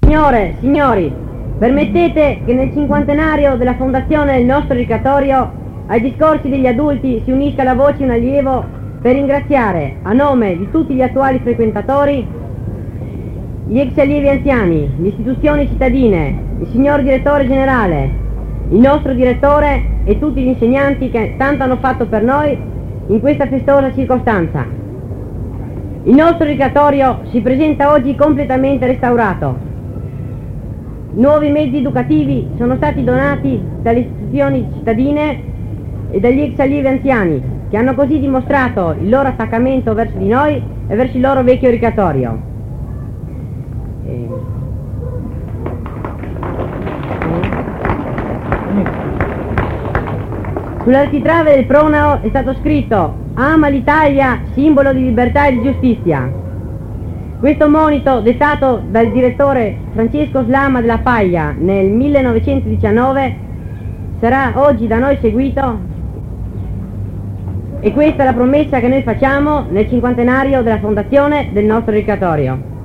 Signore, signori, permettete che nel cinquantenario della fondazione del nostro ricreatorio ai discorsi degli adulti si unisca la voce di un allievo per ringraziare, a nome di tutti gli attuali frequentatori, gli ex allievi anziani, le istituzioni cittadine, il signor direttore generale, il nostro direttore e tutti gli insegnanti che tanto hanno fatto per noi in questa festosa circostanza. Il nostro ricreatorio si presenta oggi completamente restaurato. Nuovi mezzi educativi sono stati donati dalle istituzioni cittadine e dagli ex allievi anziani, che hanno così dimostrato il loro attaccamento verso di noi e verso il loro vecchio ricreatorio. Sull'architrave del pronao è stato scritto: "Ama l'Italia, simbolo di libertà e di giustizia". Questo monito, dettato dal direttore Francesco Slama della Paglia nel 1919, sarà oggi da noi seguito, e questa è la promessa che noi facciamo nel cinquantenario della fondazione del nostro ricreatorio.